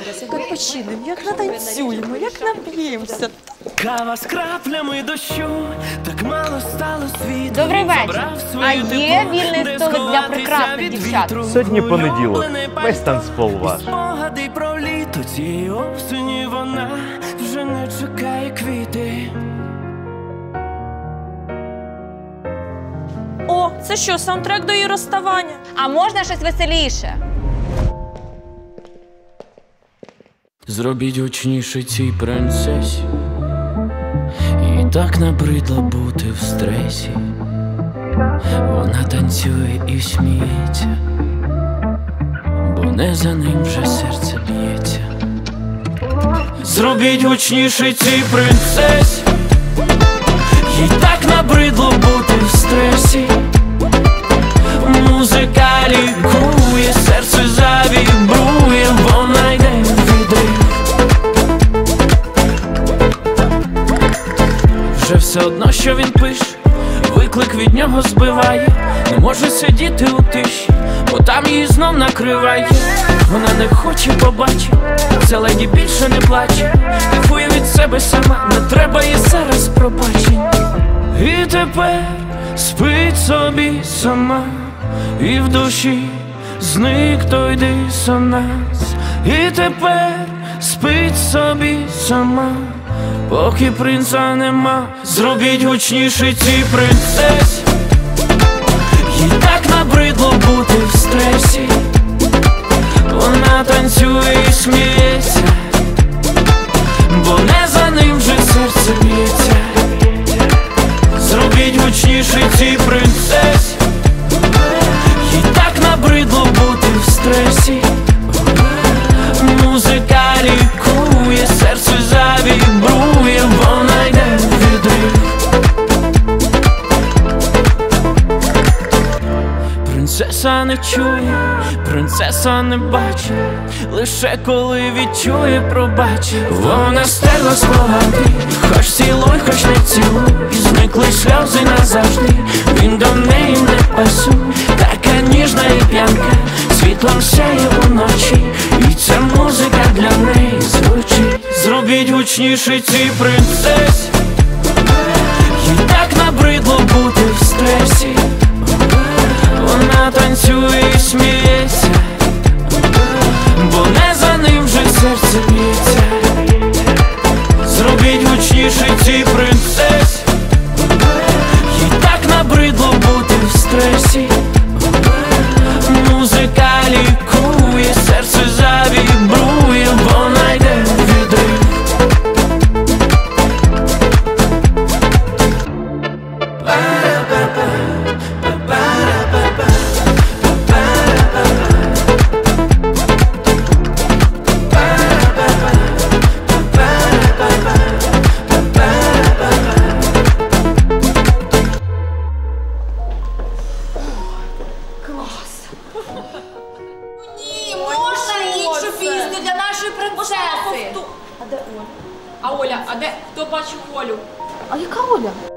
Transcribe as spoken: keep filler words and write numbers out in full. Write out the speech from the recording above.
зараз, як відпочинемо, як натанцюємо, як нап'ємося. Кава з краплями дощу, так мало стало світу. Добрий вечір. А є вільний столик для прекрасних дівчат? Сьогодні понеділок, весь танцпол ваш. Спогади про літо, цієї осені вона вже не чекає квіти. О, це що, саундтрек до її розставання? А можна щось веселіше? Зробіть гучніше цій принцесі. Їй так набридло бути в стресі. Вона танцює і сміється, бо не за ним вже серце б'ється. Зробіть гучніше цій принцесі. Їй так набридло бути в стресі. Музика лікує, серце завібрує, вона йде в відрив. Вже все одно, що він пише, виклик від нього збиває. Не може сидіти у тиші, бо там її знов накриває. Вона не хоче побачити, ця леді більше не плаче. Кайфує від себе сама, не треба їй зараз пробачень. І тепер спить собі сама, і в душі зник той дисонанс. І тепер спить собі сама, поки принца нема. Зробіть гучніше цій принцесі. Їй так набридло бути в стресі. Вона танцює і сміється, бо не за ним вже серце б'ється. Зробіть гучніше цій принцесі. Їй так набридло бути в стресі. Музика лікує, серце завібрує, вона йде в відрив. Принцеса не чує, принцеса не бачить, лише коли відчує, пробачить. Вона стерла спогади, хоч цілуй, хоч не цілуй, і зникли сльози назавжди. Він до неї не пасує, така ніжна і п'янка, світлом сяє уночі, і ця музика для неї звучить. Зробіть гучніше цій принцесі. Їй так набридло бути в стресі. Вона танцює і сміється, бо не за ним вже серце б'ється. Зробіть гучніше цій принцесі. Їй так набридло бути в стресі. Музика лікує, серце завібрує, вона йде в відрив. Ні, можна іншу пісню для нашої принцеси. А де Оля? А Оля, а де? Хто бачив Олю? А яка Оля?